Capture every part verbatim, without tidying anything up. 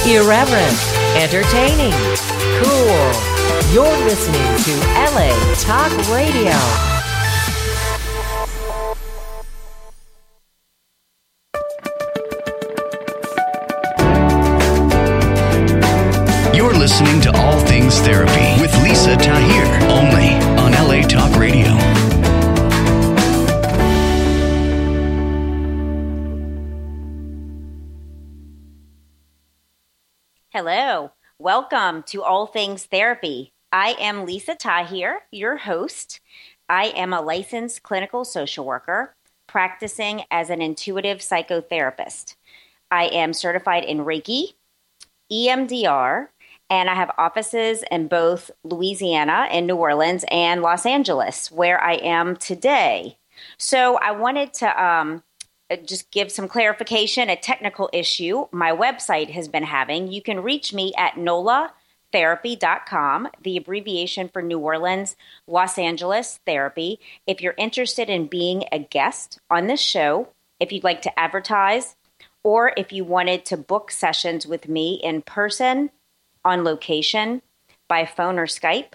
Irreverent, entertaining, cool. You're listening to L A Talk Radio. You're listening to All Things Therapy with Lisa Tahir, only on L A Talk Radio. Hello, welcome to All Things Therapy. I am Lisa Tahir, your host. I am a licensed clinical social worker practicing as an intuitive psychotherapist. I am certified in Reiki, E M D R, and I have offices in both Louisiana and New Orleans and Los Angeles, where I am today. So I wanted to um, just give some clarification, a technical issue my website has been having. You can reach me at nola therapy dot com, the abbreviation for New Orleans, Los Angeles Therapy. If you're interested in being a guest on this show, if you'd like to advertise, or if you wanted to book sessions with me in person, on location, by phone or Skype.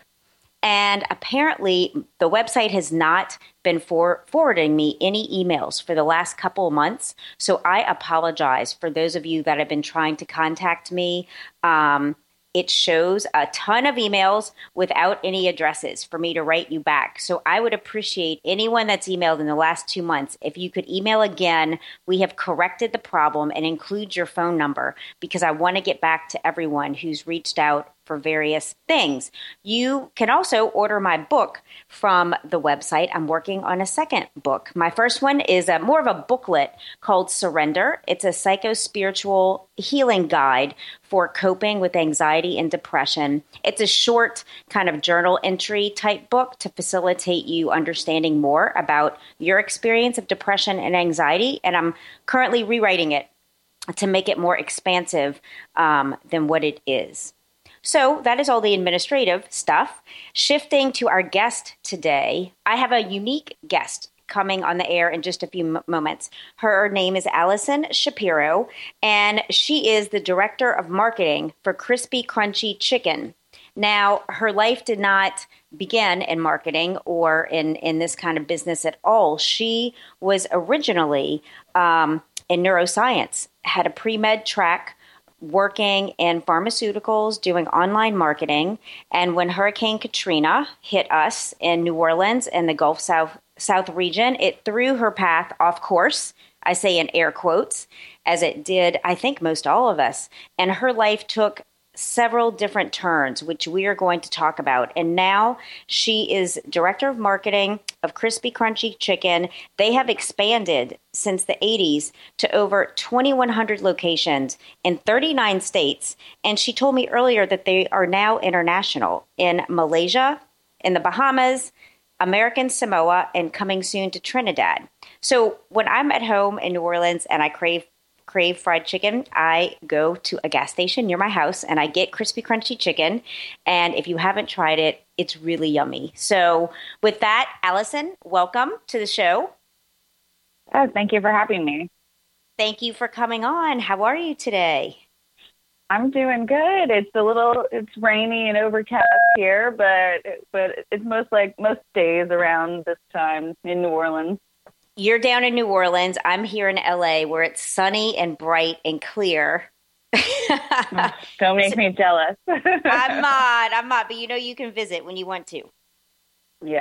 And apparently the website has not been for forwarding me any emails for the last couple of months. So I apologize for those of you that have been trying to contact me. Um, it shows a ton of emails without any addresses for me to write you back. So I would appreciate anyone that's emailed in the last two months. If you could email again, we have corrected the problem, and include your phone number, because I want to get back to everyone who's reached out for various things. You can also order my book from the website. I'm working on a second book. My first one is a, more of a booklet called Surrender. It's a psycho-spiritual healing guide for coping with anxiety and depression. It's a short kind of journal entry type book to facilitate you understanding more about your experience of depression and anxiety. And I'm currently rewriting it to make it more expansive um, than what it is. So that is all the administrative stuff. Shifting to our guest today, I have a unique guest coming on the air in just a few m- moments. Her name is Allison Shapiro, and she is the Director of Marketing for Crispy Crunchy Chicken. Now, her life did not begin in marketing or in, in this kind of business at all. She was originally um, in neuroscience, had a pre-med track, working in pharmaceuticals, doing online marketing. And when Hurricane Katrina hit us in New Orleans and the Gulf South South region, it threw her path off course. I say in air quotes, as it did, I think, most all of us. And her life took several different turns, which we are going to talk about. And now she is Director of Marketing of Crispy Crunchy Chicken. They have expanded since the eighties to over twenty-one hundred locations in thirty-nine states. And she told me earlier that they are now international in Malaysia, in the Bahamas, American Samoa, and coming soon to Trinidad. So when I'm at home in New Orleans and I crave crave fried chicken, I go to a gas station near my house and I get Crispy Crunchy Chicken. And if you haven't tried it, it's really yummy. So with that, Allison, welcome to the show. Oh, thank you for having me. Thank you for coming on. How are you today? I'm doing good. It's a little, it's rainy and overcast here, but but it's most like most days around this time in New Orleans. You're down in New Orleans. I'm here in L A where it's sunny and bright and clear. Oh, don't make so, me jealous. I'm not. I'm not. But you know you can visit when you want to. Yeah.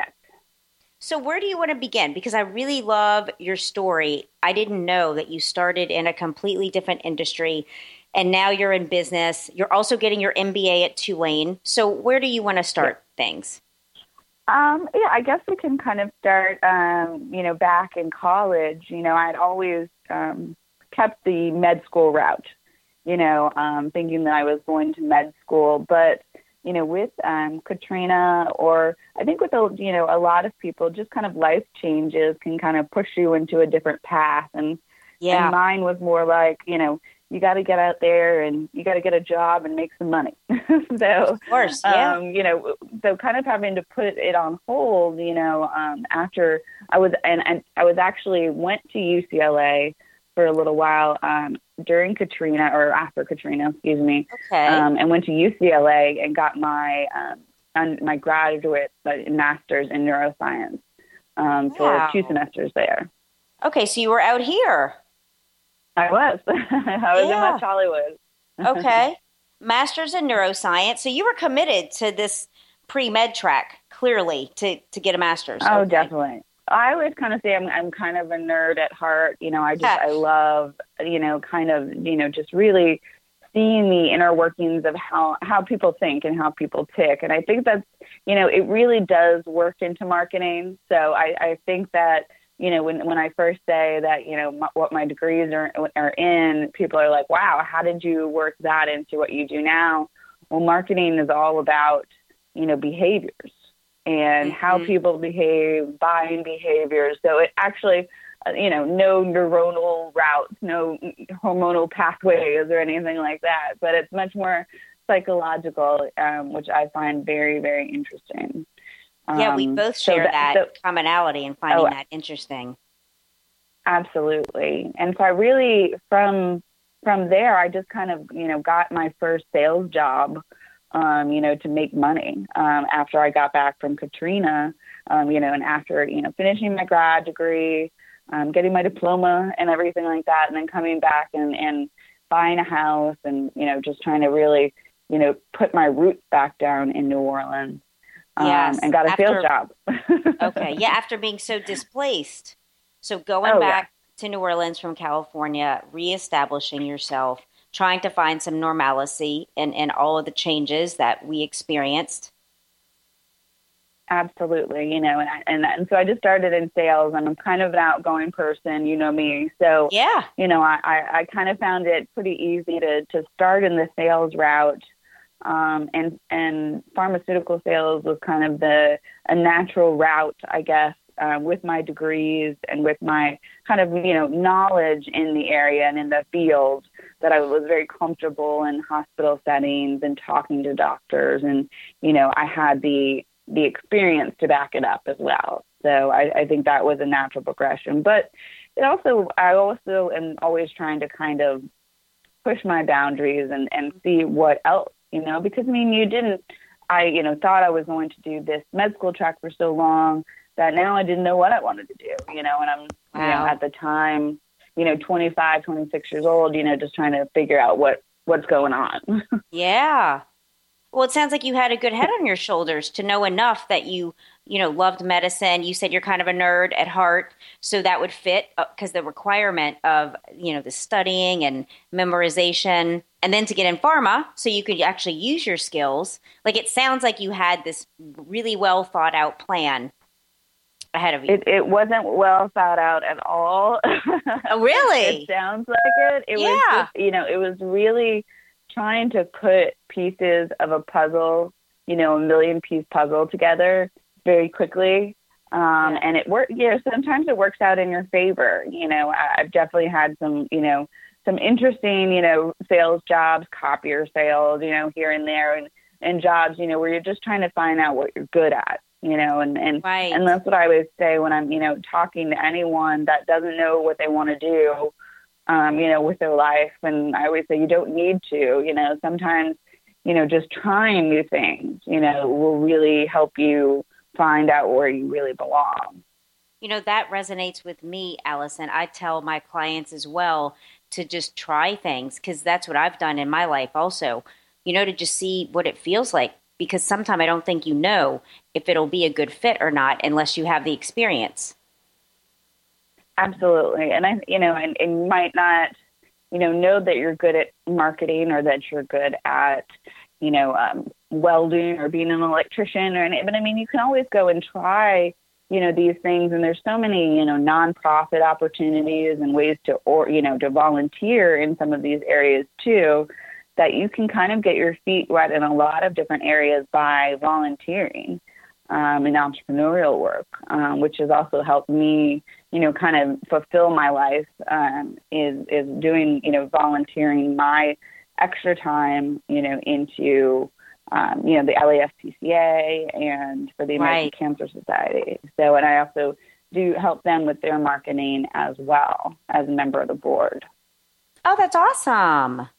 So where do you want to begin? Because I really love your story. I didn't know that you started in a completely different industry and now you're in business. You're also getting your M B A at Tulane. So where do you want to start yeah. things? Um, yeah, I guess we can kind of start, um, you know, back in college. You know, I'd always um, kept the med school route, you know, um, thinking that I was going to med school. But, you know, with um, Katrina, or I think with, a, you know, a lot of people, just kind of life changes can kind of push you into a different path. And, yeah. and mine was more like, you know, you got to get out there and you got to get a job and make some money. so, of course, yeah. um, you know, so kind of having to put it on hold, you know, um, after I was, and, and I was actually went to U C L A for a little while um, during Katrina or after Katrina, excuse me, Okay. um, and went to U C L A and got my um, un- my graduate uh, master's in neuroscience um, Wow. for two semesters there. Okay, so you were out here. I was. I was Yeah. in West Hollywood. Okay. Master's in neuroscience. So you were committed to this pre-med track, clearly, to, to get a master's. Oh, Okay. definitely. I always kind of say I'm I'm kind of a nerd at heart. You know, I just Yeah. I love, you know, kind of, you know, just really seeing the inner workings of how, how people think and how people tick. And I think that's, you know, it really does work into marketing. So I, I think that, you know, when when I first say that, you know, my, what my degrees are are in, people are like, wow, how did you work that into what you do now? Well, marketing is all about, you know, behaviors and Mm-hmm. how people behave, buying behaviors. So it actually, uh, you know, no neuronal routes, no hormonal pathways or anything like that. But it's much more psychological, um, which I find very, very interesting. Yeah, we Um, both so share that- that, so- commonality and finding Oh, that interesting. Absolutely. And so I really, from from there, I just kind of, you know, got my first sales job, um, you know, to make money um, after I got back from Katrina, um, you know, and after, you know, finishing my grad degree, um, getting my diploma and everything like that, and then coming back and, and buying a house and, you know, just trying to really, you know, put my roots back down in New Orleans. Um, Yes. and got a After- sales job. Okay. Yeah, after being so displaced. So going Oh, back to New Orleans from California, reestablishing yourself, trying to find some normalcy in, in all of the changes that we experienced. Absolutely, you know, and, I, and and so I just started in sales, and I'm kind of an outgoing person, you know me. So, Yeah. you know, I, I, I kind of found it pretty easy to, to start in the sales route, um, and and pharmaceutical sales was kind of the a natural route, I guess, uh, with my degrees and with my kind of, you know, knowledge in the area and in the field, that I was very comfortable in hospital settings and talking to doctors, and you know, I had the the experience to back it up as well. So I, I think that was a natural progression. But it also, I also am always trying to kind of push my boundaries and, and see what else, you know, because I mean, you didn't, I, you know, thought I was going to do this med school track for so long that now I didn't know what I wanted to do, you know, and I'm, you know, Wow. at the time, you know, twenty-five, twenty-six years old, you know, just trying to figure out what, what's going on. Yeah. Well, it sounds like you had a good head on your shoulders to know enough that you, you know, loved medicine. You said you're kind of a nerd at heart, so that would fit because the requirement of, you know, the studying and memorization, and then to get in pharma so you could actually use your skills. Like, it sounds like you had this really well thought out plan ahead of you. It, it wasn't well thought out at all. Oh, really? It sounds like it. It was Yeah. just, you know, it was really trying to put pieces of a puzzle, you know, a million piece puzzle together very quickly. Um, Yeah. and it worked, you know, sometimes it works out in your favor. You know, I, I've definitely had some, you know, some interesting, you know, sales jobs, copier sales, you know, here and there, and, and jobs, you know, where you're just trying to find out what you're good at, you know, and, and, Right. and that's what I always say when I'm, you know, talking to anyone that doesn't know what they want to do, um, you know, with their life. And I always say, you don't need to, you know, sometimes, you know, just trying new things, you know, will really help you find out where you really belong. You know, that resonates with me, Allison. I tell my clients as well to just try things, because that's what I've done in my life also, you know, to just see what it feels like, because sometimes I don't think you know if it'll be a good fit or not unless you have the experience. Absolutely. And I, you know, and, and you might not, you know, know that you're good at marketing or that you're good at, you know, um, welding or being an electrician or anything. But I mean, you can always go and try, you know, these things. And there's so many, you know, nonprofit opportunities and ways to, or, you know, to volunteer in some of these areas too, that you can kind of get your feet wet in a lot of different areas by volunteering. Um, in entrepreneurial work, um, which has also helped me, you know, kind of fulfill my life, um, is is doing, you know, volunteering my extra time, you know, into, um, you know, the L A S P C A and for the American Right. Cancer Society. So, and I also do help them with their marketing as well as a member of the board. Oh, that's awesome.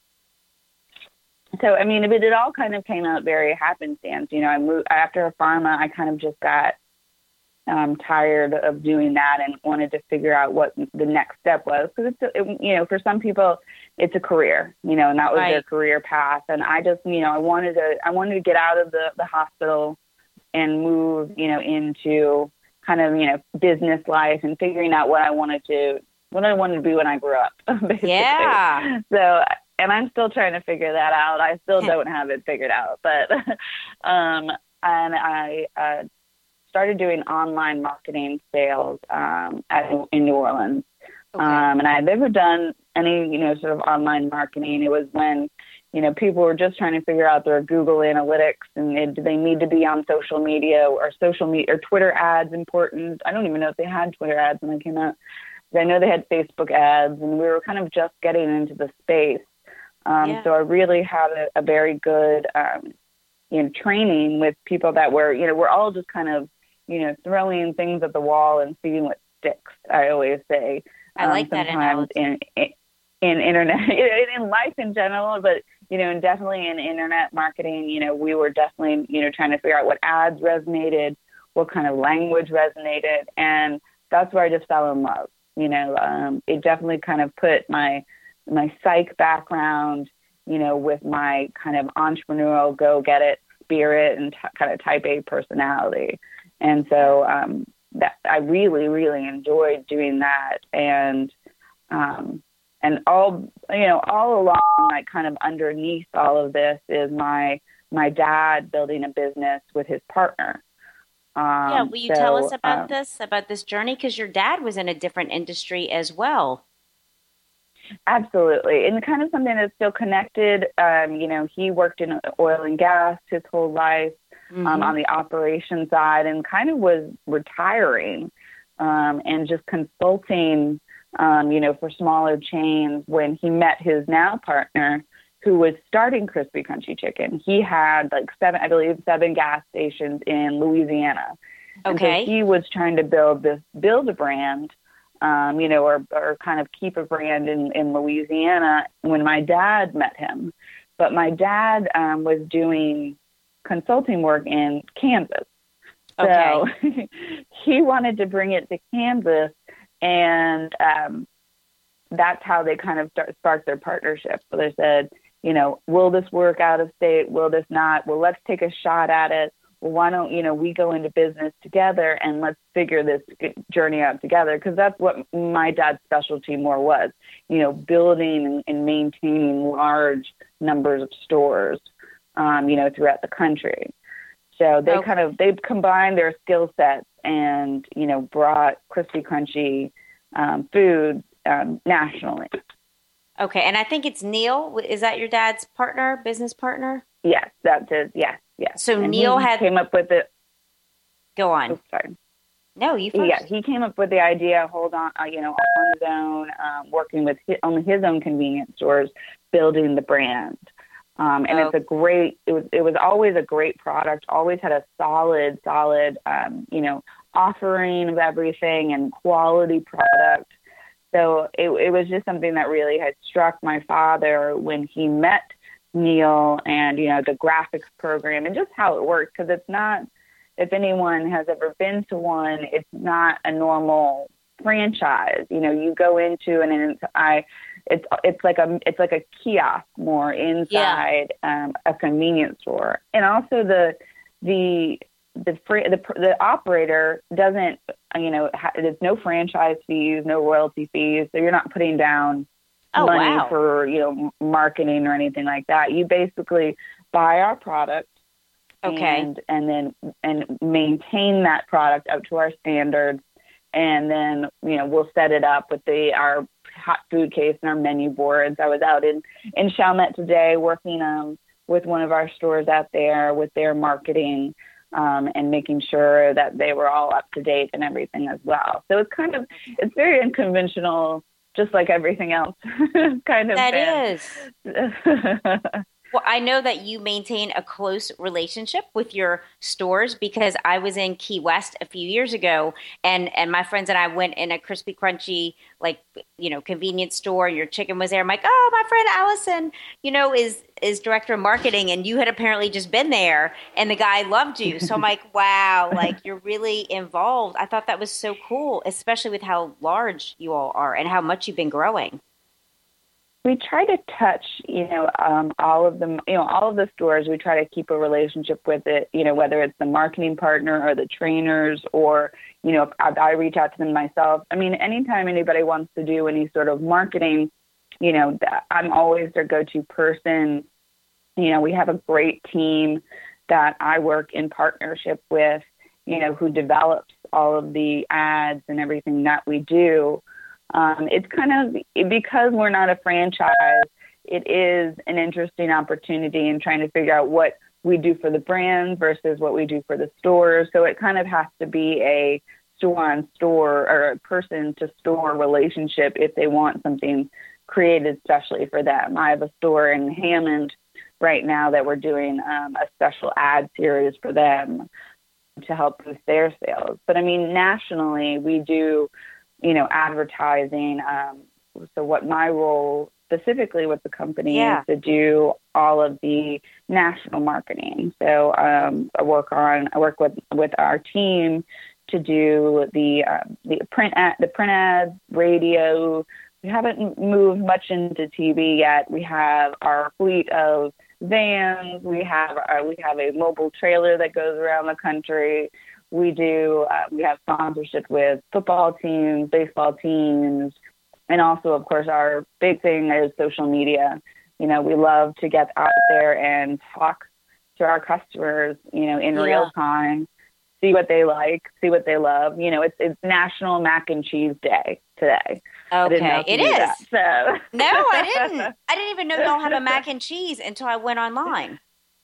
So, I mean, but it all kind of came out very happenstance. You know, I moved after pharma, I kind of just got um, tired of doing that and wanted to figure out what the next step was. Because, it's, it, you know, for some people, it's a career, you know, and that was right. their career path. And I just, you know, I wanted to, I wanted to get out of the, the hospital and move, you know, into kind of, you know, business life and figuring out what I wanted to, what I wanted to be when I grew up, basically. Yeah. So, and I'm still trying to figure that out. I still don't have it figured out, but, um, and I, uh, started doing online marketing sales, um, at, in New Orleans. Okay. Um, and I'd never done any, you know, sort of online marketing. It was when, you know, people were just trying to figure out their Google Analytics and they, do they need to be on social media or social media or Twitter ads important. I don't even know if they had Twitter ads when I came out. I know they had Facebook ads, and we were kind of just getting into the space. Um, yeah. So I really had a, a very good, um, you know, training with people that were, you know, we're all just kind of, you know, throwing things at the wall and seeing what sticks, I always say. I like um, that sometimes analogy. in, in in internet, in life in general, but, you know, and definitely in internet marketing, you know, we were definitely, you know, trying to figure out what ads resonated, what kind of language resonated. And that's where I just fell in love. You know, um, it definitely kind of put my, my psych background, you know, with my kind of entrepreneurial go get it spirit and t- kind of type A personality. And so, um, that I really, really enjoyed doing that. And, um, And all, you know, all along, like kind of underneath all of this is my my dad building a business with his partner. Um, yeah, will you so, tell us about um, this, about this journey? Because your dad was in a different industry as well. Absolutely. And kind of something that's still connected. Um, you know, he worked in oil and gas his whole life, mm-hmm. um, on the operation side, and kind of was retiring um, and just consulting, Um, you know, for smaller chains when he met his now partner who was starting Crispy Crunchy Chicken. He had like seven, I believe, seven gas stations in Louisiana. Okay. And so he was trying to build this, build a brand, um, you know, or, or kind of keep a brand in, in Louisiana when my dad met him. But my dad um, was doing consulting work in Kansas. Okay. So he wanted to bring it to Kansas. And um, that's how they kind of start, sparked their partnership. So they said, you know, will this work out of state? Will this not? Well, let's take a shot at it. Well, why don't, you know, we go into business together and let's figure this journey out together? Because that's what my dad's specialty more was, you know, building and, and maintaining large numbers of stores, um, you know, throughout the country. So they okay. kind of, they combined their skill sets and, you know, brought Crispy Crunchy um, food um, nationally. Okay. And I think it's Neil. Is that your dad's partner, business partner? Yes, that's it. Yes, yes. So and Neil he had... came up with it. Go on. Oh, sorry. No, you first. Yeah, he came up with the idea, hold on, uh, you know, on his own, um, working with his, only his own convenience stores, building the brand. Um, and oh. it's a great, it was, it was always a great product, always had a solid, solid, um, you know, offering of everything and quality product. So it, it was just something that really had struck my father when he met Neil and, you know, the graphics program and just how it works. Because it's not, if anyone has ever been to one, it's not a normal franchise. You know, you go into and it's, I, it's it's like a it's like a kiosk more inside yeah. um, a convenience store, and also the the the free, the the operator doesn't, you know, ha, there's no franchise fees, no royalty fees, so you're not putting down oh, money wow. for, you know, marketing or anything like that. You basically buy our product, okay, and and then and maintain that product up to our standards. And then, you know, we'll set it up with the our hot food case and our menu boards. I was out in, in Chalmette today working um, with one of our stores out there with their marketing um, and making sure that they were all up to date and everything as well. So it's kind of, it's very unconventional, just like everything else. kind of. That been. is. Well, I know that you maintain a close relationship with your stores because I was in Key West a few years ago, and and my friends and I went in a crispy crunchy, like, you know, convenience store. Your chicken was there. I'm like, oh, my friend Allison, you know, is is director of marketing, and you had apparently just been there, and the guy loved you. So I'm like, wow, like you're really involved. I thought that was so cool, especially with how large you all are and how much you've been growing. We try to touch, you know, um, all of them, you know, all of the stores. We try to keep a relationship with it, you know, whether it's the marketing partner or the trainers, or, you know, I, I reach out to them myself. I mean, anytime anybody wants to do any sort of marketing, you know, I'm always their go-to person. You know, we have a great team that I work in partnership with, you know, who develops all of the ads and everything that we do. Um, it's kind of, because we're not a franchise, it is an interesting opportunity in trying to figure out what we do for the brand versus what we do for the stores. So it kind of has to be a store-on-store or a person-to-store relationship if they want something created especially for them. I have a store in Hammond right now that we're doing um, a special ad series for them to help boost their sales. But I mean, nationally, we do, you know, advertising. Um, so what my role specifically with the company yeah. is to do all of the national marketing. So um, I work on, I work with, with our team to do the uh, the print ad, the print ads, radio. We haven't moved much into T V yet. We have our fleet of vans. We have uh, we have a mobile trailer that goes around the country. We do, uh, we have sponsorship with football teams, baseball teams, and also, of course, our big thing is social media. You know, we love to get out there and talk to our customers, you know, in yeah. real time, see what they like, see what they love. You know, it's it's National Mac and Cheese Day today. Okay, it is. That, so. No, I didn't. I didn't even know y'all have a mac and cheese until I went online.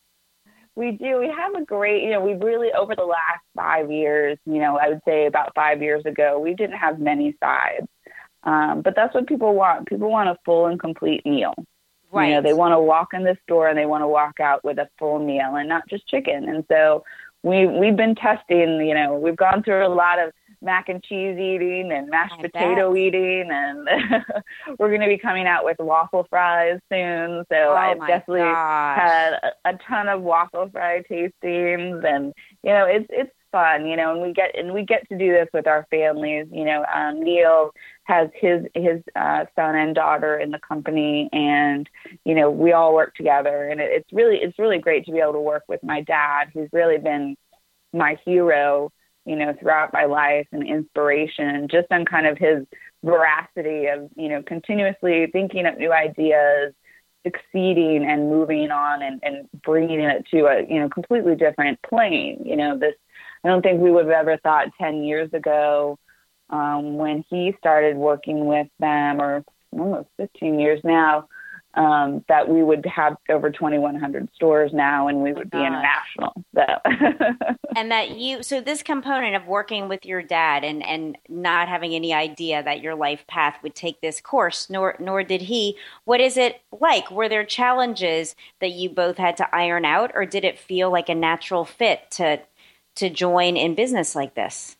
We do. We have a great, you know, we've really, over the last five years, you know, I would say about five years ago, we didn't have many sides. Um, but that's what people want. People want a full and complete meal. Right. You know, they want to walk in the store and they want to walk out with a full meal and not just chicken. And so we, we've been testing, you know, we've gone through a lot of mac and cheese eating and mashed I potato bet. eating, and we're going to be coming out with waffle fries soon. So oh I've definitely gosh. had a, a ton of waffle fry tastings, and you know, it's it's fun, you know, and we get and we get to do this with our families. You know, um, Neil has his his uh, son and daughter in the company, and you know, we all work together, and it, it's really it's really great to be able to work with my dad, who's really been my hero, you know, throughout my life, and inspiration, just on kind of his veracity of, you know, continuously thinking up new ideas, succeeding and moving on and, and bringing it to a, you know, completely different plane. You know, this, I don't think we would have ever thought ten years ago um, when he started working with them, or almost fifteen years now, Um, that we would have over twenty-one hundred stores now, and we would oh be international. So. And that you, so this component of working with your dad and, and not having any idea that your life path would take this course, nor nor did he. What is it like? Were there challenges that you both had to iron out, or did it feel like a natural fit to to join in business like this?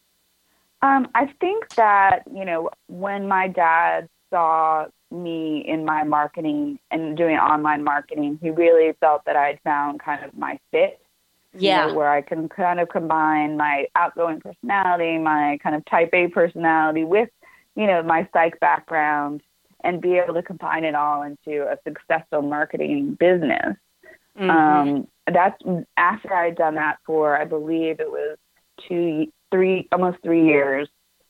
Um, I think that, you know, when my dad saw me in my marketing and doing online marketing, he really felt that I had found kind of my fit. Yeah. You know, where I can kind of combine my outgoing personality, my kind of type A personality with, you know, my psych background, and be able to combine it all into a successful marketing business. Mm-hmm. Um, that's after I had done that for, I believe it was two, three, almost three years.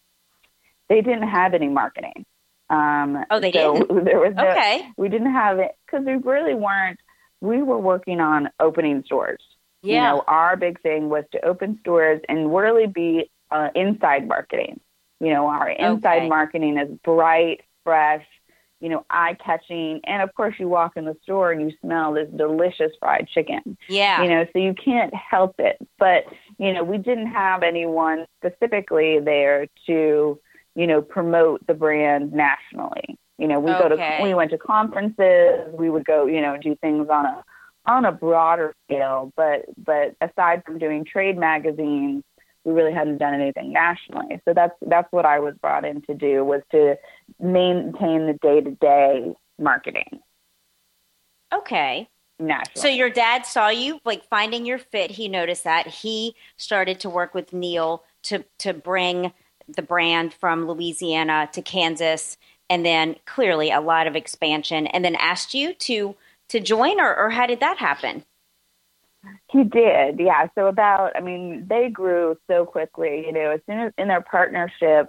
They didn't have any marketing. Um, oh, they so didn't? There was no, okay. We didn't have it because we really weren't, we were working on opening stores. Yeah. You know, our big thing was to open stores and really be uh, inside marketing. You know, our inside okay. marketing is bright, fresh, you know, eye-catching. And, of course, you walk in the store and you smell this delicious fried chicken. Yeah. You know, so you can't help it. But, you know, we didn't have anyone specifically there to, you know, promote the brand nationally. You know, we Okay. go to, we went to conferences, we would go, you know, do things on a, on a broader scale, but, but aside from doing trade magazines, we really hadn't done anything nationally. So that's, that's what I was brought in to do, was to maintain the day-to-day marketing. Okay. Nationally. So your dad saw you like finding your fit. He noticed that. He started to work with Neil to to bring the brand from Louisiana to Kansas, and then clearly a lot of expansion, and then asked you to to join, or, or how did that happen? He did, yeah. So about, I mean, they grew so quickly, you know, as soon as in their partnership,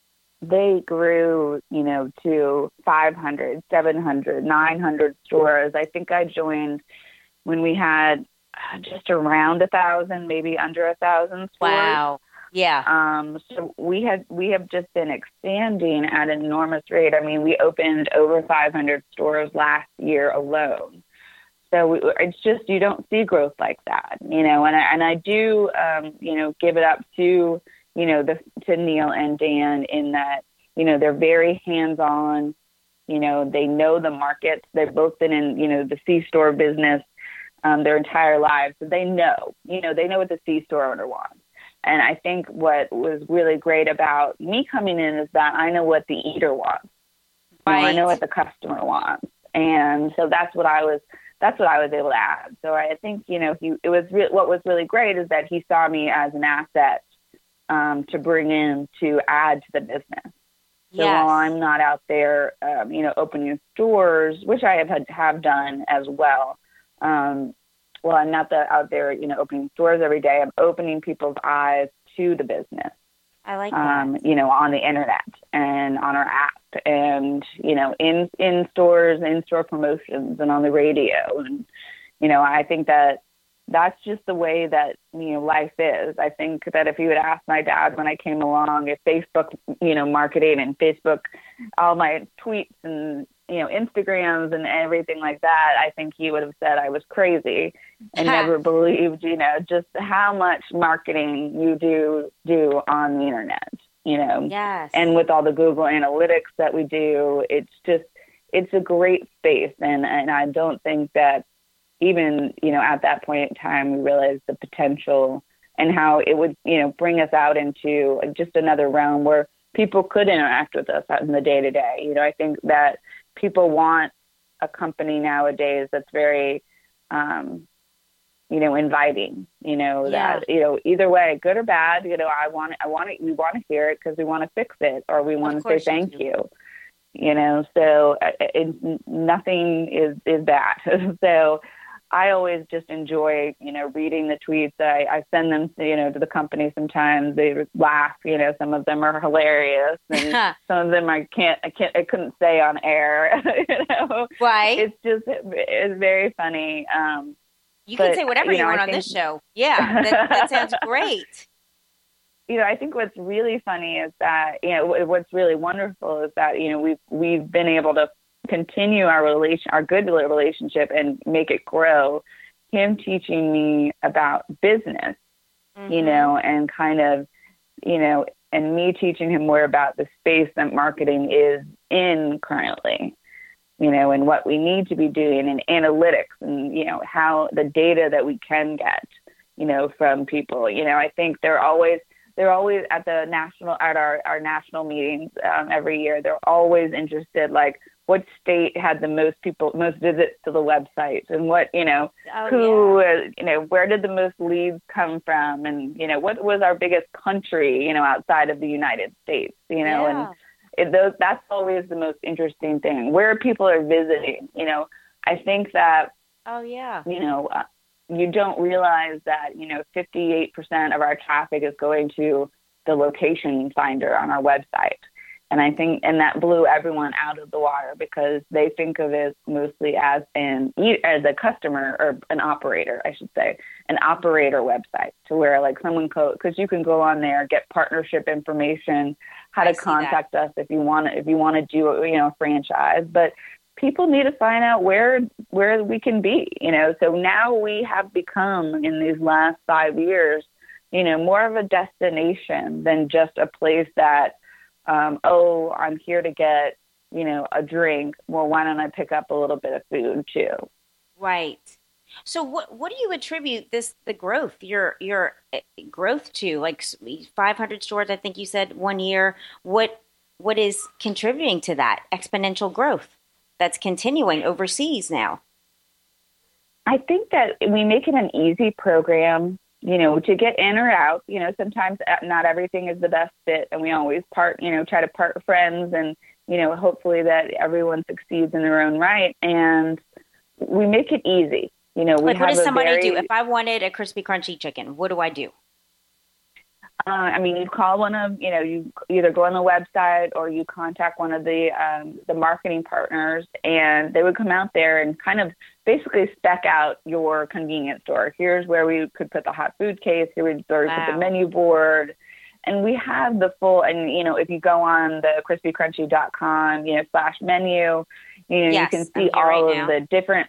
they grew, you know, to five hundred, seven hundred, nine hundred stores. I think I joined when we had just around a thousand, maybe under a thousand stores. Wow. Yeah. Um, so we had, we have just been expanding at an enormous rate. I mean, we opened over five hundred stores last year alone. So we, it's just, you don't see growth like that, you know, and I, and I do, um, you know, give it up to, you know, the, to Neil and Dan in that, you know, they're very hands-on, you know, they know the markets. They've both been in, you know, the C-store business um, their entire lives. So they know, you know, they know what the C-store owner wants. And I think what was really great about me coming in is that I know what the eater wants. Right. You know, I know what the customer wants. And so that's what I was, that's what I was able to add. So I think, you know, he, it was re- what was really great is that he saw me as an asset Um, to bring in to add to the business. So Yes. while I'm not out there, um, you know, opening stores, which I have had, have done as well. Um, well, I'm not the, out there, you know, opening stores every day. I'm opening people's eyes to the business. I like that. Um, you know, on the internet and on our app, and you know, in in stores, in store promotions, and on the radio. And you know, I think that that's just the way that, you know, life is. I think that if you had asked my dad when I came along, if Facebook, you know, marketing and Facebook, all my tweets and, you know, Instagrams and everything like that, I think he would have said I was crazy and never believed, you know, just how much marketing you do do on the internet, you know. Yes. And with all the Google Analytics that we do, it's just, it's a great space. And, and I don't think that, even, you know, at that point in time, we realized the potential and how it would, you know, bring us out into just another realm where people could interact with us in the day to day. You know, I think that people want a company nowadays that's very, um, you know, inviting, you know, Yeah. that, you know, either way, good or bad, you know, I want, I want it, we want to hear it because we want to fix it, or we want Of to say course you thank do. you. You know, so uh, it, nothing is, is that. So I always just enjoy, you know, reading the tweets. I, I send them, you know, to the company sometimes. They laugh, you know, some of them are hilarious, and some of them I can't, I can't, I couldn't say on air, you know. Right. It's just, it's very funny. Um, You but, can say whatever you you, know, want I on this think- show. Yeah, that, that sounds great. You know, I think what's really funny is that, you know, what's really wonderful is that, you know, we've, we've been able to continue our relation, our good relationship, and make it grow. Him teaching me about business, Mm-hmm. you know, and kind of, you know, and me teaching him more about the space that marketing is in currently, you know, and what we need to be doing, and analytics, and, you know, how the data that we can get, you know, from people. You know, I think they're always, they're always at the national, at our, our national meetings um, every year, they're always interested, like, what state had the most people, most visits to the website, and what, you know, Oh, who, yeah. uh, you know, where did the most leads come from? And, you know, what was our biggest country, you know, outside of the United States, you know, Yeah. and it, those, that's always the most interesting thing, where people are visiting. You know, I think that, Oh, yeah. you know, uh, you don't realize that, you know, fifty-eight percent of our traffic is going to the location finder on our website. And I think, and that blew everyone out of the water, because they think of it mostly as an, as a customer, or an operator, I should say, an operator website, to where like someone co, because you can go on there, get partnership information, how I to see contact us if you want to, if you want to do, you know, a franchise. But people need to find out where, where we can be, you know. So now we have become, in these last five years, you know, more of a destination than just a place that, Um, oh, I'm here to get, you know, a drink, well, why don't I pick up a little bit of food too? Right. So what what do you attribute this the growth your your uh, growth to? Like five hundred stores, I think you said one year. What what is contributing to that exponential growth that's continuing overseas now? I think that we make it an easy program, you know, to get in or out. You know, sometimes not everything is the best fit, and we always part, you know, try to part friends, and you know, hopefully that everyone succeeds in their own right. And we make it easy. You know, we like, what have does somebody very, do? If I wanted a crispy, crunchy chicken, what do I do? Uh, I mean, you call one of, you know, you either go on the website or you contact one of the um, the marketing partners, and they would come out there and kind of basically spec out your convenience store. Here's where we could put the hot food case. Here we where we Wow. put the menu board. And we have the full, and, you know, if you go on the crispy crunchy dot com, you know, slash menu, you know, Yes, you can I'm see here all right of now. the different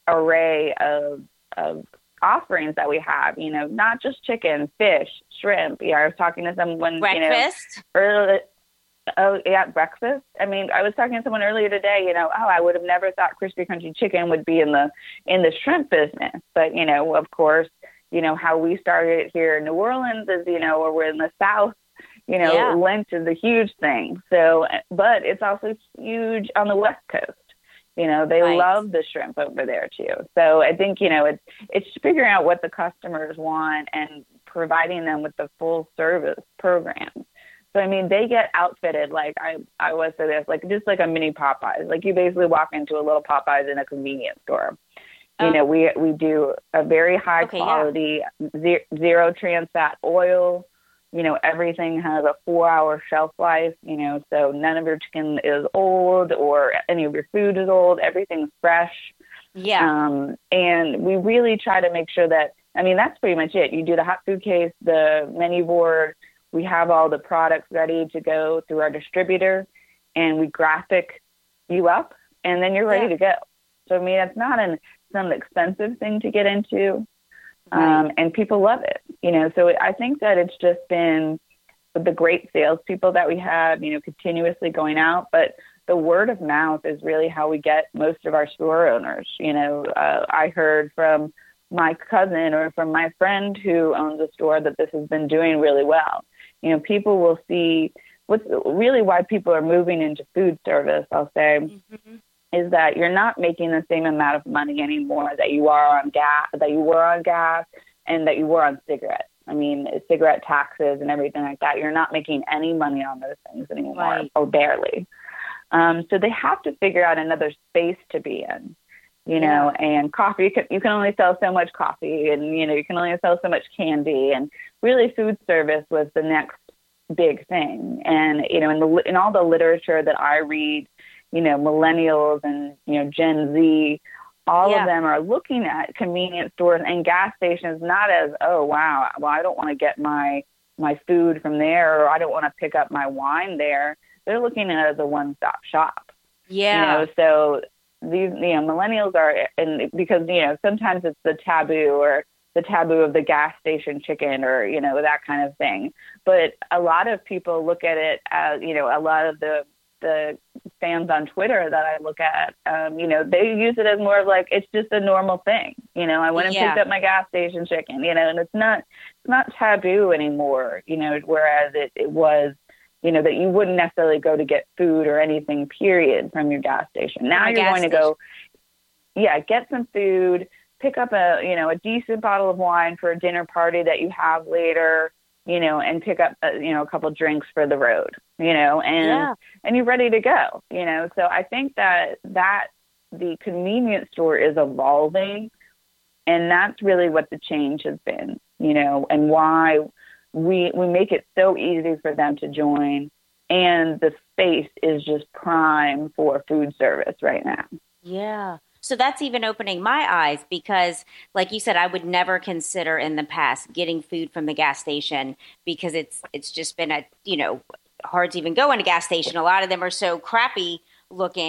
array of, of offerings that we have, you know, not just chicken, fish, shrimp. Yeah, I was talking to someone, Breakfast? you know, early, oh, yeah, breakfast. I mean, I was talking to someone earlier today, you know, oh, I would have never thought crispy crunchy chicken would be in the, in the shrimp business. But, you know, of course, you know, how we started here in New Orleans is, you know, where we're in the South, you know, Yeah. lynch is a huge thing. So, but it's also huge on the West Coast. You know, they Right. love the shrimp over there too. So I think, you know, it's it's figuring out what the customers want and providing them with the full service program. So I mean, they get outfitted like I I was to this, like just like a mini Popeyes. Like you basically walk into a little Popeyes in a convenience store. Oh. You know, we we do a very high Okay, yeah. quality zero, zero trans fat oil. You know, everything has a four-hour shelf life, you know, so none of your chicken is old or any of your food is old. Everything's fresh. Yeah. Um, and we really try to make sure that, I mean, that's pretty much it. You do the hot food case, the menu board. We have all the products ready to go through our distributor, and we graphic you up, and then you're ready Yeah. to go. So, I mean, it's not an, some expensive thing to get into. Right. Um, and people love it, you know, so I think that it's just been the great salespeople that we have, you know, continuously going out, but the word of mouth is really how we get most of our store owners. You know, uh, I heard from my cousin or from my friend who owns a store that this has been doing really well. You know, people will see what's really why people are moving into food service, I'll say. Mm-hmm. Is that you're not making the same amount of money anymore that you are on gas, that you were on gas, and that you were on cigarettes. I mean, cigarette taxes and everything like that. You're not making any money on those things anymore, Right. or barely. Um, so they have to figure out another space to be in, you know. And coffee, you can, you can only sell so much coffee, and you know, you can only sell so much candy. And really, food service was the next big thing. And you know, in the in all the literature that I read, you know, millennials and, you know, Gen Z, all Yeah. of them are looking at convenience stores and gas stations not as, oh, wow, well, I don't want to get my my food from there, or I don't want to pick up my wine there. They're looking at it as a one-stop shop. Yeah. You know, so these, you know, millennials are, and because, you know, sometimes it's the taboo or the taboo of the gas station chicken or, you know, that kind of thing. But a lot of people look at it as, you know, a lot of the the fans on Twitter that I look at, um, you know, they use it as more of like, it's just a normal thing. You know, I went and Yeah. picked up my gas station chicken, you know, and it's not, it's not taboo anymore, you know, whereas it, it was, you know, that you wouldn't necessarily go to get food or anything, period, from your gas station. Now From a you're gas going to go, yeah, get some food, pick up a, you know, a decent bottle of wine for a dinner party that you have later, you know, and pick up, uh, you know, a couple drinks for the road, you know, and, Yeah. and you're ready to go, you know. So I think that, that the convenience store is evolving, and that's really what the change has been, you know, and why we, we make it so easy for them to join. And the space is just prime for food service right now. Yeah. So that's even opening my eyes because, like you said, I would never consider in the past getting food from the gas station because it's it's just been a, you know, hard to even go in a gas station. A lot of them are so crappy looking.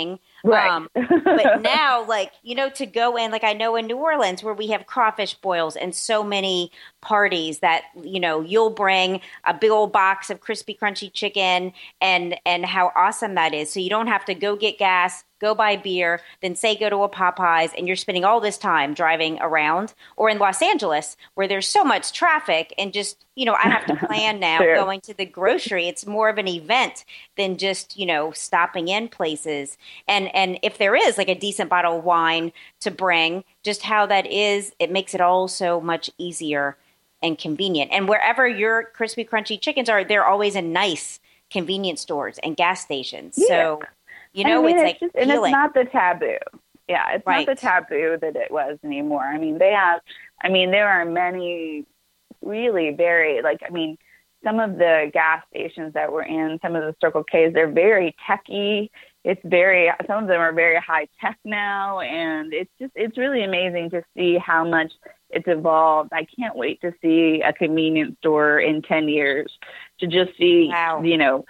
Right. Um, but now, like, you know, to go in, like I know in New Orleans where we have crawfish boils and so many parties that, you know, you'll bring a big old box of crispy, crunchy chicken and, and how awesome that is. So you don't have to go get gas, go buy beer, then say go to a Popeyes, and you're spending all this time driving around. Or in Los Angeles, where there's so much traffic and just, you know, I have to plan now Sure. going to the grocery. It's more of an event than just, you know, stopping in places. And and if there is like a decent bottle of wine to bring, just how that is, it makes it all so much easier and convenient. And wherever your crispy, crunchy chickens are, they're always in nice convenience stores and gas stations. Yeah. So, you know, I mean, it's, it's like just, and healing. it's not the taboo. Yeah, it's Right. not the taboo that it was anymore. I mean, they have, I mean, there are many really very, like, I mean, some of the gas stations that we're in, some of the Circle K's, they're very techy. It's very, some of them are very high tech now. And it's just, it's really amazing to see how much it's evolved. I can't wait to see a convenience store in ten years to just see, Wow. you know,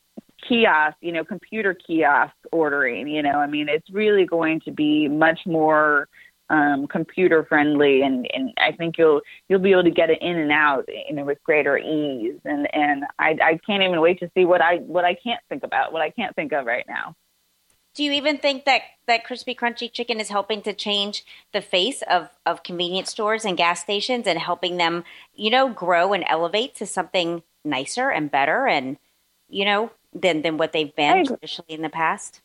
kiosk, you know, computer kiosk ordering, you know, I mean, it's really going to be much more um, computer friendly. And, and I think you'll, you'll be able to get it in and out, you know, with greater ease. And, and I, I can't even wait to see what I, what I can't think about, what I can't think of right now. Do you even think that, that crispy, crunchy chicken is helping to change the face of, of convenience stores and gas stations and helping them, you know, grow and elevate to something nicer and better and, you know, than, than what they've been traditionally in the past?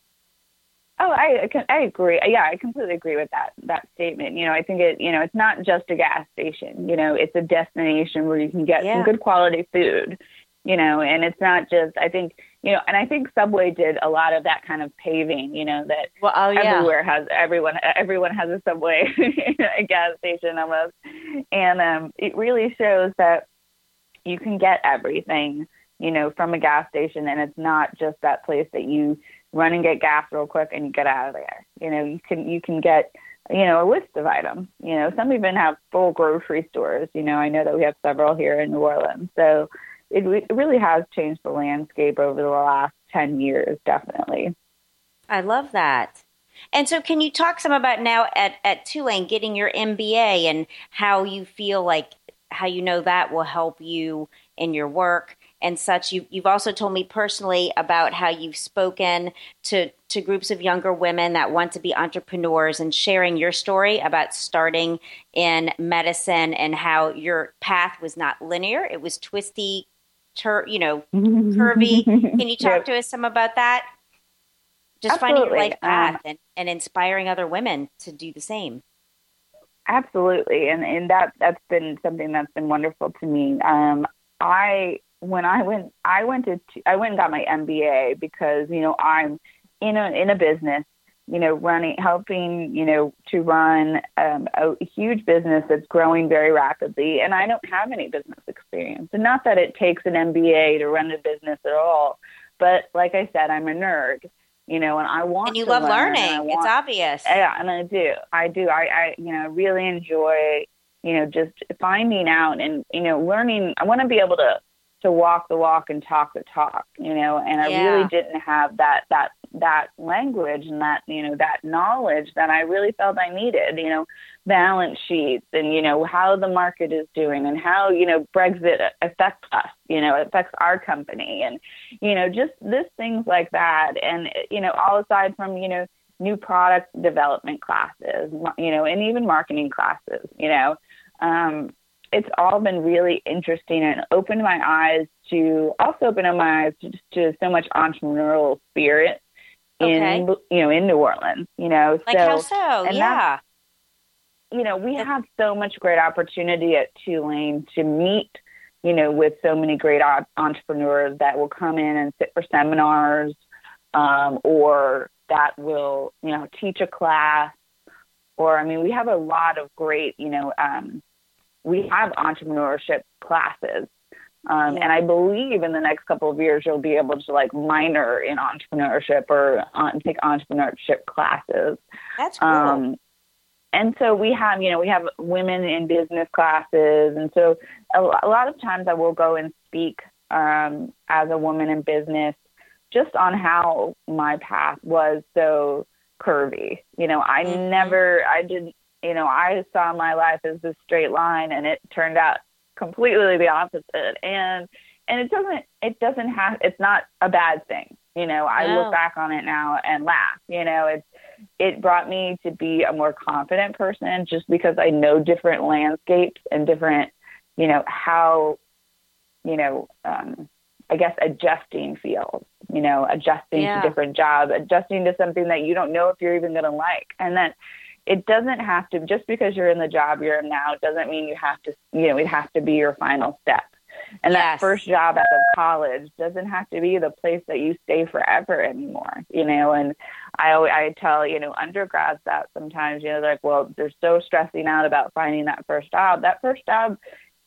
Oh, I, I can, I agree. Yeah, I completely agree with that, that statement. You know, I think it, you know, it's not just a gas station, you know, it's a destination where you can get Yeah. some good quality food, you know, and it's not just, I think, you know, and I think Subway did a lot of that kind of paving, you know, that Well, oh, yeah. everywhere has, everyone, everyone has a Subway, a gas station almost. And um, it really shows that you can get everything, you know, from a gas station, and it's not just that place that you run and get gas real quick and you get out of there. You know, you can, you can get, you know, a list of items. You know, some even have full grocery stores. You know, I know that we have several here in New Orleans. So it, it really has changed the landscape over the last ten years, definitely. I love that. And so can you talk some about now at, at Tulane getting your M B A and how you feel like, how you know that will help you in your work and such. You, you've also told me personally about how you've spoken to, to groups of younger women that want to be entrepreneurs and sharing your story about starting in medicine and how your path was not linear. It was twisty, tur- you know, curvy. Can you talk Yep. to us some about that? Just Absolutely. finding your life path Um, and, and inspiring other women to do the same. Absolutely. And, and that, that's been something that's been wonderful to me. Um, I, when I went, I went to, I went and got my M B A because, you know, I'm in a, in a business, you know, running, helping, you know, to run um, a huge business that's growing very rapidly. And I don't have any business experience. And not that it takes an M B A to run a business at all, but like I said, I'm a nerd. You know, and I want And you to love learn, and I learning. It's want- obvious. Yeah, and I do. I do. I, I, you know, really enjoy, you know, just finding out and, you know, learning. I want to be able to, to walk the walk and talk the talk, you know, and I Yeah. really didn't have that, that, that language and that, you know, that knowledge that I really felt I needed, you know, balance sheets and, you know, how the market is doing and how, you know, Brexit affects us, you know, affects our company and, you know, just this things like that. And, you know, all aside from, you know, new product development classes, you know, and even marketing classes, you know, um, it's all been really interesting and opened my eyes to, also opened my eyes to, to so much entrepreneurial spirit Okay. in, you know, in New Orleans, you know. Like so, how so? and Yeah. you know, we have so much great opportunity at Tulane to meet, you know, with so many great o- entrepreneurs that will come in and sit for seminars um, or that will, you know, teach a class. Or, I mean, we have a lot of great, you know, um, we have entrepreneurship classes. Um, Yeah. And I believe in the next couple of years, you'll be able to like minor in entrepreneurship or uh, take entrepreneurship classes. That's cool. Um, and so we have, you know, we have women in business classes. And so a, a lot of times I will go and speak um, as a woman in business just on how my path was so curvy. You know, I Mm-hmm. never, I didn't, you know, I saw my life as this straight line, and it turned out completely the opposite. And, and it doesn't, it doesn't have, it's not a bad thing. You know, I No. look back on it now and laugh. You know, it's, it brought me to be a more confident person just because I know different landscapes and different, you know, how, you know, um, I guess adjusting feels, you know, adjusting Yeah. to different jobs, adjusting to something that you don't know if you're even going to like. And then it doesn't have to, just because you're in the job you're in now, doesn't mean you have to, you know, it has to be your final step. And Yes. that first job out of college doesn't have to be the place that you stay forever anymore, you know. And I always, I tell, you know, undergrads that sometimes, you know, they're like, well, they're so stressing out about finding that first job. That first job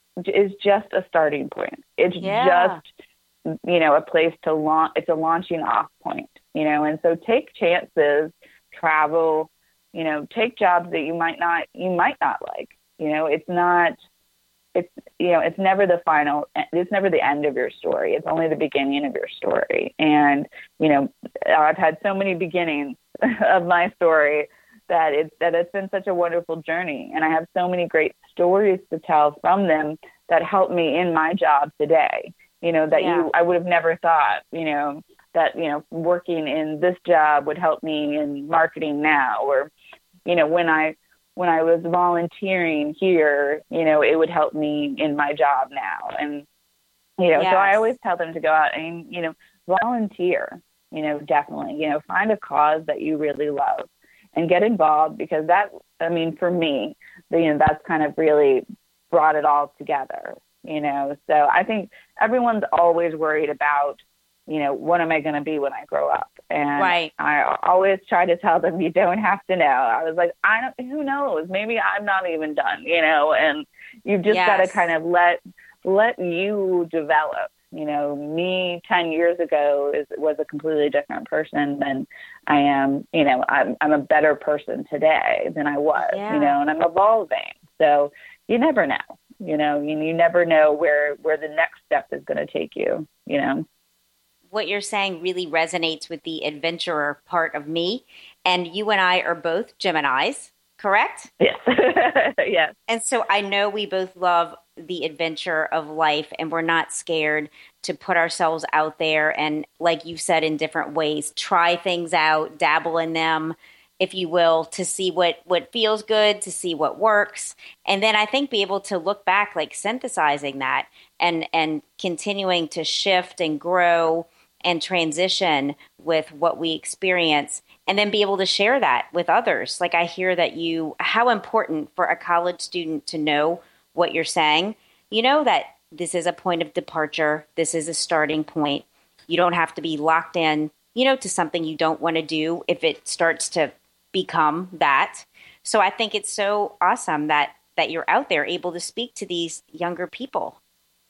is just a starting point. It's Yeah. just, you know, a place to launch. It's a launching off point, you know. And so take chances, travel, you know, take jobs that you might not, you might not like, you know. It's not, it's, you know, it's never the final, it's never the end of your story. It's only the beginning of your story. And, you know, I've had so many beginnings of my story that it's, that it's been such a wonderful journey. And I have so many great stories to tell from them that help me in my job today, you know, that Yeah. you, I would have never thought, you know, that, you know, working in this job would help me in marketing now, or, you know, when I, when I was volunteering here, you know, it would help me in my job now. And, you know, Yes. so I always tell them to go out and, you know, volunteer, you know, definitely, you know, find a cause that you really love and get involved, because that, I mean, for me, you know, that's kind of really brought it all together, you know. So I think everyone's always worried about, you know, what am I going to be when I grow up? And Right. I always try to tell them, you don't have to know. I was like, I don't, who knows? Maybe I'm not even done, you know, and you've just got to Yes. kind of let, let you develop. You know, me ten years ago is, was a completely different person than I am. You know, I'm, I'm a better person today than I was, Yeah. you know, and I'm evolving. So you never know, you know, you, you never know where, where the next step is going to take you, you know. What you're saying really resonates with the adventurer part of me. And you and I are both Geminis, correct? Yes. Yes. And so I know we both love the adventure of life, and we're not scared to put ourselves out there and, like you said, in different ways, try things out, dabble in them, if you will, to see what, what feels good, to see what works. And then I think be able to look back, like synthesizing that and, and continuing to shift and grow and transition with what we experience, and then be able to share that with others. Like I hear that you, how important for a college student to know what you're saying, you know, that this is a point of departure. This is a starting point. You don't have to be locked in, you know, to something you don't want to do if it starts to become that. So I think it's so awesome that, that you're out there able to speak to these younger people.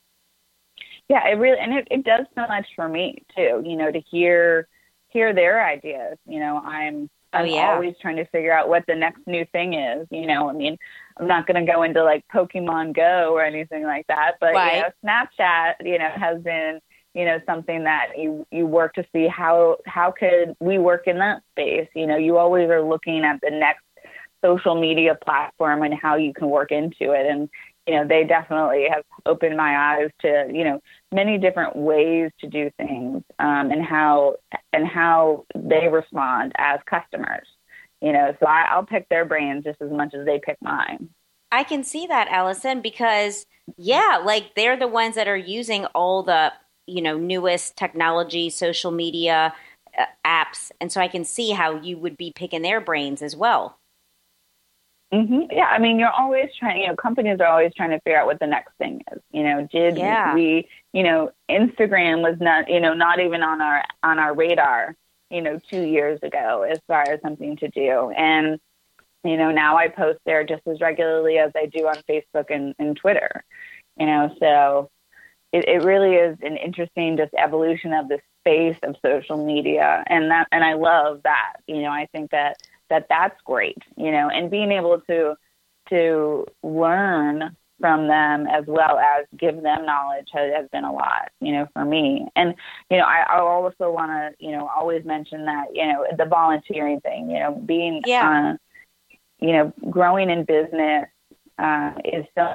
Yeah, it really, and it, it does so much for me too, you know, to hear, hear their ideas. You know, I'm, I'm Oh, yeah. always trying to figure out what the next new thing is. You know, I mean, I'm not going to go into like Pokemon Go or anything like that, but Right. you know, Snapchat, you know, has been, you know, something that you, you work to see how, how could we work in that space? You know, you always are looking at the next social media platform and how you can work into it. And, you know, they definitely have opened my eyes to, you know, many different ways to do things, um, and how, and how they respond as customers, you know, so I, I'll pick their brains just as much as they pick mine. I can see that, Allison, because yeah, like they're the ones that are using all the, you know, newest technology, social media uh, apps. And so I can see how you would be picking their brains as well. Mm-hmm. Yeah, I mean, you're always trying, you know, companies are always trying to figure out what the next thing is. You know, did Yeah. we, you know, Instagram was not, you know, not even on our on our radar, you know, two years ago as far as something to do. And, you know, now I post there just as regularly as I do on Facebook and, and Twitter, you know, so it, it really is an interesting just evolution of the space of social media. And that, and I love that, you know, I think that that that's great, you know, and being able to, to learn from them as well as give them knowledge has, has been a lot, you know, for me. And, you know, I, I also want to, you know, always mention that, you know, the volunteering thing, you know, being, yeah. uh, you know, growing in business uh, is so,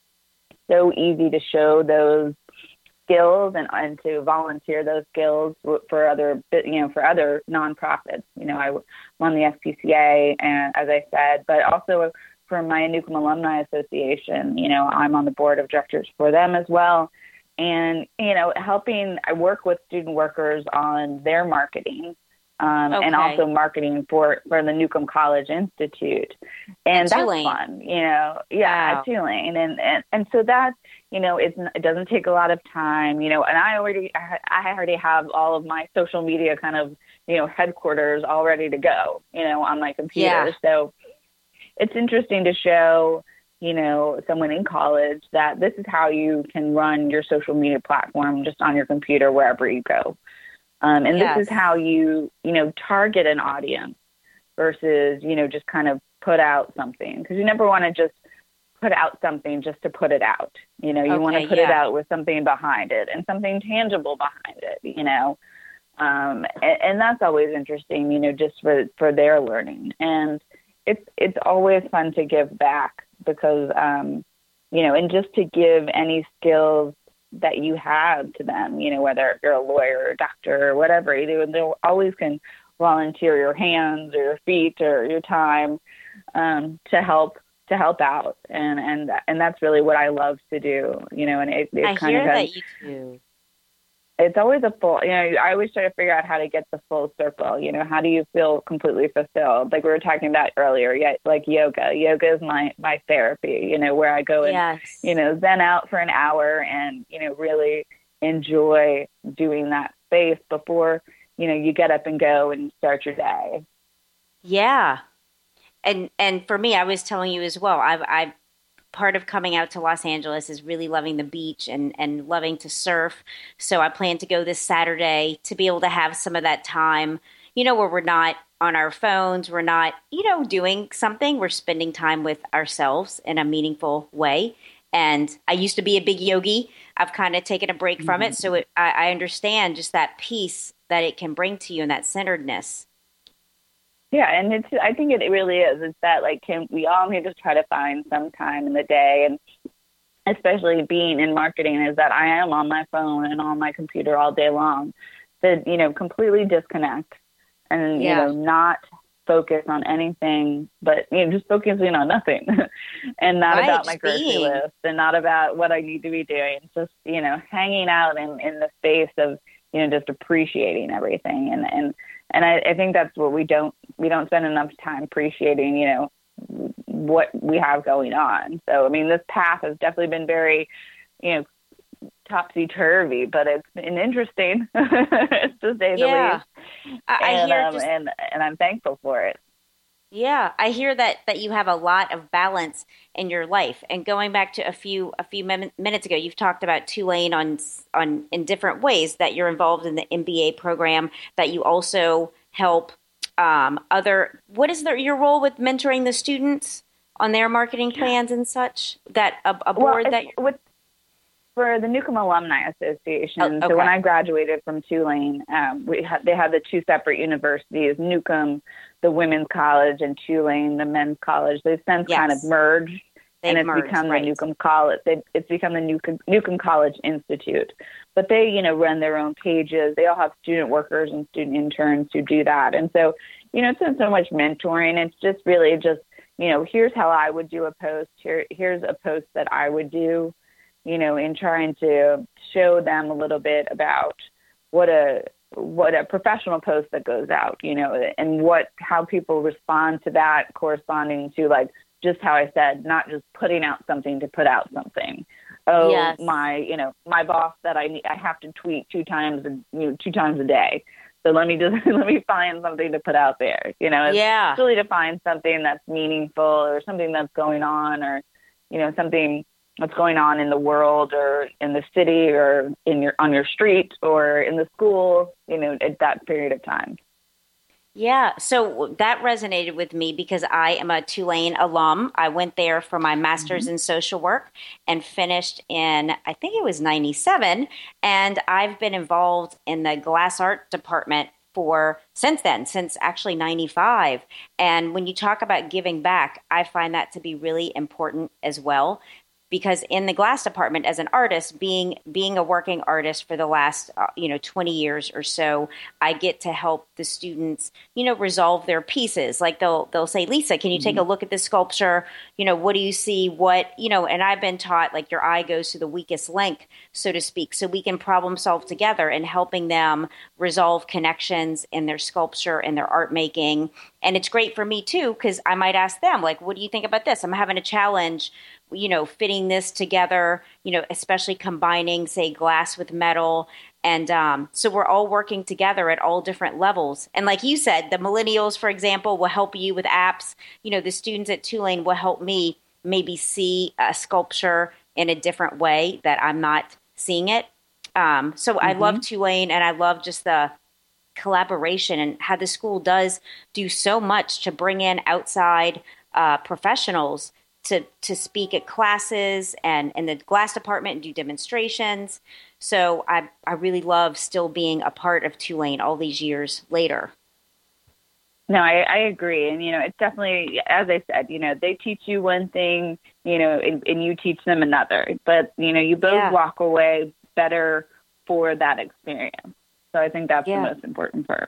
so easy to show those skills and, and to volunteer those skills for other, you know, for other nonprofits. You know, I'm on the S P C A, and as I said, but also for my Newcomb Alumni Association, you know, I'm on the board of directors for them as well. And, you know, helping, I work with student workers on their marketing um, okay. and also marketing for, for the Newcomb College Institute. And that's Tulane. fun, you know, yeah, Wow. at Tulane. And, and, and so that, you know, it's, it doesn't take a lot of time, you know, and I already, I already have all of my social media kind of, you know, headquarters all ready to go, you know, on my computer. Yeah. So it's interesting to show, you know, someone in college that this is how you can run your social media platform just on your computer wherever you go. Um, and Yes. this is how you, you know, target an audience versus, you know, just kind of put out something. Because you never want to just put out something just to put it out. You know, you Okay, want to put it yeah. out with something behind it and something tangible behind it, you know. Um, and, and that's always interesting, you know, just for, for their learning. And it's it's always fun to give back because, um, you know, and just to give any skills that you have to them, you know, whether you're a lawyer or a doctor or whatever, you know, they always can volunteer your hands or your feet or your time um, to help to help out. And, and, and that's really what I love to do, you know, and it, it I kind hear of has, that you do. it's always a full, you know, I always try to figure out how to get the full circle, you know, how do you feel completely fulfilled? Like we were talking about earlier, yeah, like yoga. Yoga is my, my therapy, you know, where I go and, Yes. you know, zen out for an hour and, you know, really enjoy doing that space before, you know, you get up and go and start your day. Yeah. And and for me, I was telling you as well, I've I've part of coming out to Los Angeles is really loving the beach and, and loving to surf. So I plan to go this Saturday to be able to have some of that time, you know, where we're not on our phones, we're not, you know, doing something, we're spending time with ourselves in a meaningful way. And I used to be a big yogi. I've kind of taken a break from it. So it, I, I understand just that peace that it can bring to you and that centeredness. Yeah, and it's, I think it really is. It's that, like, can, we all need to try to find some time in the day, and especially being in marketing, is that I am on my phone and on my computer all day long. To, you know, completely disconnect and, Yeah. you know, not focus on anything, but, you know, just focusing on nothing and not Right, about my just grocery being. list and not about what I need to be doing. Just, you know, hanging out in, in the space of, you know, just appreciating everything. And, and, and I, I think that's what we don't, we don't spend enough time appreciating, you know, what we have going on. So, I mean, this path has definitely been very, you know, topsy-turvy, but it's been interesting to say the Yeah. least. I, I and, hear um, just, and, and I'm thankful for it. yeah, I hear that, that you have a lot of balance in your life. And going back to a few a few min- minutes ago, you've talked about Tulane on on in different ways that you're involved in the M B A program, that you also help um, other. What is the, your role with mentoring the students on their marketing plans and such? That a, a board well, that it's, with for the Newcomb Alumni Association. Oh, okay. So when I graduated from Tulane, um, we had, they had the two separate universities, Newcomb, the women's college, and Tulane, the men's college. They've since Yes. kind of merged, They've and it's merged, become right. the Newcomb College. They, it's become the Newcomb, Newcomb College Institute. But they, you know, run their own pages. They all have student workers and student interns who do that. And so, you know, it's not so much mentoring. It's just really just, you know, here's how I would do a post. Here, here's a post that I would do, you know, in trying to show them a little bit about what a what a professional post that goes out, you know, and what how people respond to that, corresponding to, like, just how I said, not just putting out something to put out something. Oh, Yes. my, you know, my boss that I need, I have to tweet two times, a, you know, two times a day. So let me just let me find something to put out there. You know, it's Yeah. really to find something that's meaningful or something that's going on, or, you know, something what's going on in the world or in the city or in your on your street or in the school, you know, at that period of time. Yeah, so that resonated with me because I am a Tulane alum. I went there for my master's Mm-hmm. in social work and finished in, I think it was ninety-seven. And I've been involved in the glass art department for since then, since actually ninety-five. And when you talk about giving back, I find that to be really important as well. Because in the glass department, as an artist, being being a working artist for the last uh, you know twenty years or so, I get to help the students you know resolve their pieces. Like they'll they'll say, Lisa, can you take a look at this sculpture? You know, what do you see? What you know? And I've been taught like your eye goes to the weakest link, so to speak, so we can problem solve together in helping them resolve connections in their sculpture and their art making. And it's great for me too because I might ask them like, what do you think about this? I'm having a challenge. You know, fitting this together, you know, especially combining, say, glass with metal. And um, so we're all working together at all different levels. And like you said, the millennials, for example, will help you with apps. You know, the students at Tulane will help me maybe see a sculpture in a different way that I'm not seeing it. Um, so mm-hmm. I love Tulane, and I love just the collaboration and how the school does do so much to bring in outside uh, professionals to to speak at classes and in the glass department and do demonstrations. So I I really love still being a part of Tulane all these years later. No, I, I agree. And, you know, it's definitely, as I said, you know, they teach you one thing, you know, and, and you teach them another. But, you know, you both Yeah. walk away better for that experience. So I think that's Yeah. the most important part.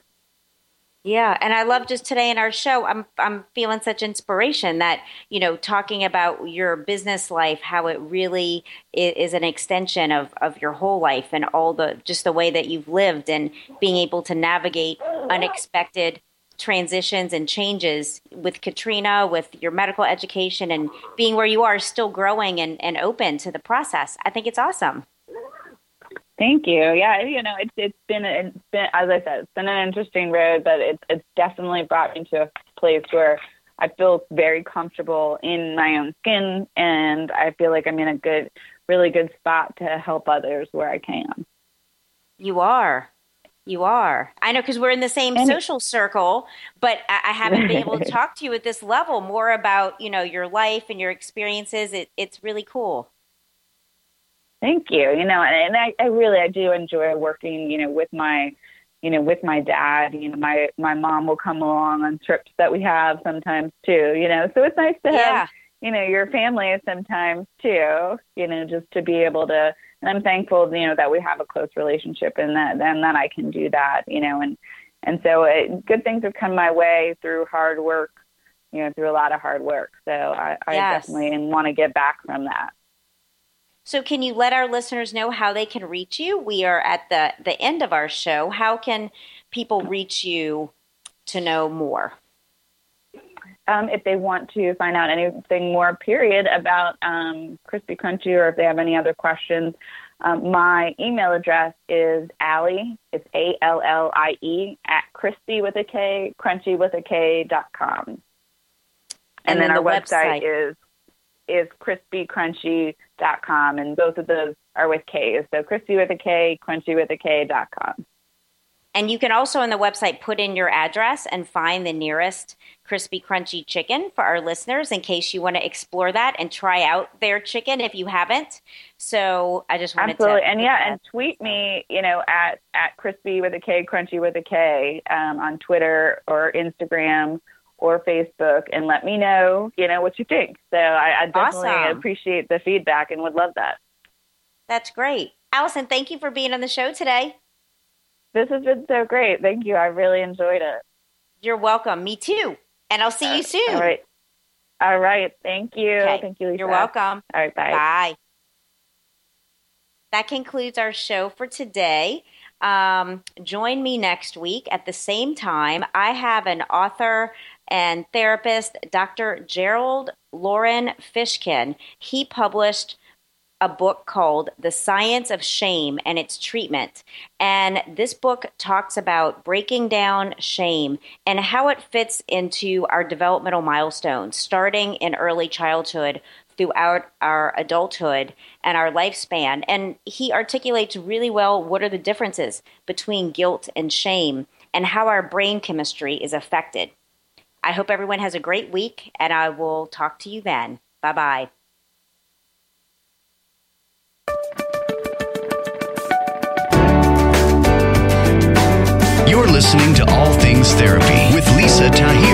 Yeah, and I love just today in our show, I'm I'm feeling such inspiration that, you know, talking about your business life, how it really is, is an extension of, of your whole life and all the, just the way that you've lived and being able to navigate unexpected transitions and changes with Katrina, with your medical education and being where you are, still growing and, and open to the process. I think it's awesome. Thank you. Yeah, you know, it's it's been, it's been as I said, it's been an interesting road, but it's it's definitely brought me to a place where I feel very comfortable in my own skin, and I feel like I'm in a good, really good spot to help others where I can. You are. You are. I know, because we're in the same And social circle, but I, I haven't been able to talk to you at this level more about, you know, your life and your experiences. It, it's really cool. Thank you. You know, and, and I, I really, I do enjoy working, you know, with my, you know, with my dad. You know, my, my mom will come along on trips that we have sometimes too, you know, so it's nice to Yeah. have, you know, your family sometimes too, you know, just to be able to, and I'm thankful, you know, that we have a close relationship and that, and that I can do that, you know, and, and so it, good things have come my way through hard work, you know, through a lot of hard work. So I, I Yes. definitely and want to get back from that. So can you let our listeners know how they can reach you? We are at the, the end of our show. How can people reach you to know more? Um, if they want to find out anything more, period, about um, Crispy Crunchy, or if they have any other questions, um, my email address is Allie, it's A L L I E, at crispy with a K, crunchy with a K dot com. And, And then, then our the website, website. is is crispy crunchy dot com, and both of those are with K's. So crispy with a K, crunchy with a K dot com. And you can also on the website put in your address and find the nearest Crispy Crunchy chicken for our listeners in case you want to explore that and try out their chicken if you haven't. So I just wanted Absolutely. to... And yeah, and tweet me, you know, at, at crispy with a K, crunchy with a K um, on Twitter or Instagram or Facebook, and let me know, you know, what you think. So I, I definitely Awesome. appreciate the feedback and would love that. That's great. Allison, thank you for being on the show today. This has been so great. Thank you. I really enjoyed it. You're welcome. Me too. And I'll see you soon. All right. All right. Thank you. Okay. Thank you, Lisa. You're welcome. All right. Bye. Bye. That concludes our show for today. Um, join me next week at the same time. I have an author and therapist, Doctor Gerald Lauren Fishkin. He published a book called The Science of Shame and Its Treatment. And this book talks about breaking down shame and how it fits into our developmental milestones, starting in early childhood throughout our adulthood and our lifespan. And he articulates really well what are the differences between guilt and shame and how our brain chemistry is affected. I hope everyone has a great week, and I will talk to you then. Bye-bye. You're listening to All Things Therapy with Lisa Tahir.